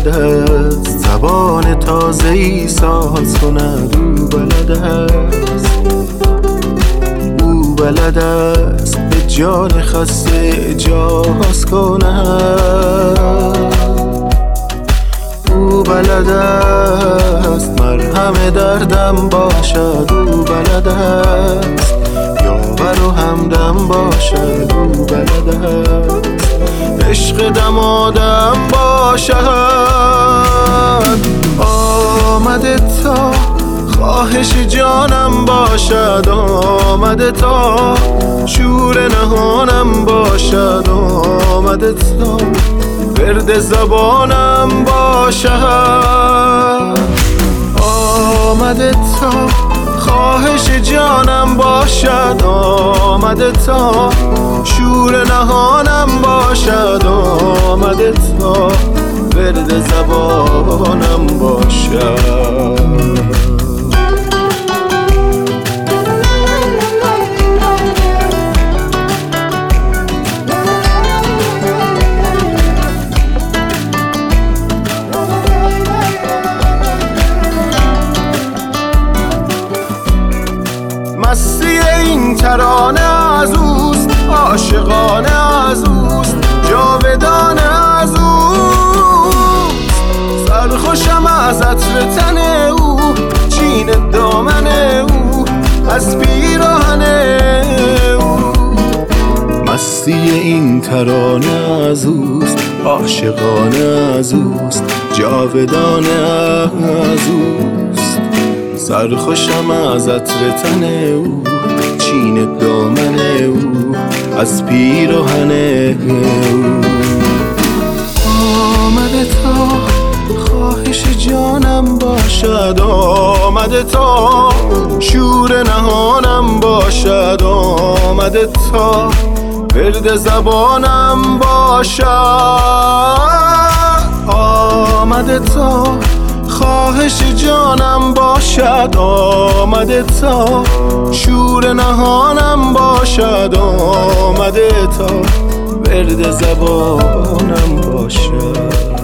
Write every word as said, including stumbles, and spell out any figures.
است، زبان تازه‌ای ساز کند. او بلد است، او بلد است به جان خسته اجاز کند. او بلد است مرهم دردم باشد. او بلد است یاور و همدم باشد. او بلد است عشق دمادم باشد. آمده تا خواهش جانم باشد. آمده تا شور نهانم باشد. آمده تا ورد زبانم باشد. آمده تا خواهش جانم باشد. آمده تا شور نهانم باشد. آمده تا ورد زبانم باشد. مستی این ترانه از اوست، عاشقانه از اوست، جاودانه از اوست. سرخوشم از عطر تن او، چین دامن او، از پیراهن او. مستی این ترانه از اوست، عاشقانه از اوست، جاودانه از اوست. سرخوشم از عطر تن او، چین دامن او، از پیراهن او. آمده تا خواهش جانم باشد. آمده تا شور نهانم باشد. آمده تا ورد زبانم باشد. آمده تا خواهش جانم باشد. آمده تا شور نهانم باشد. آمده تا ورد زبانم باشد.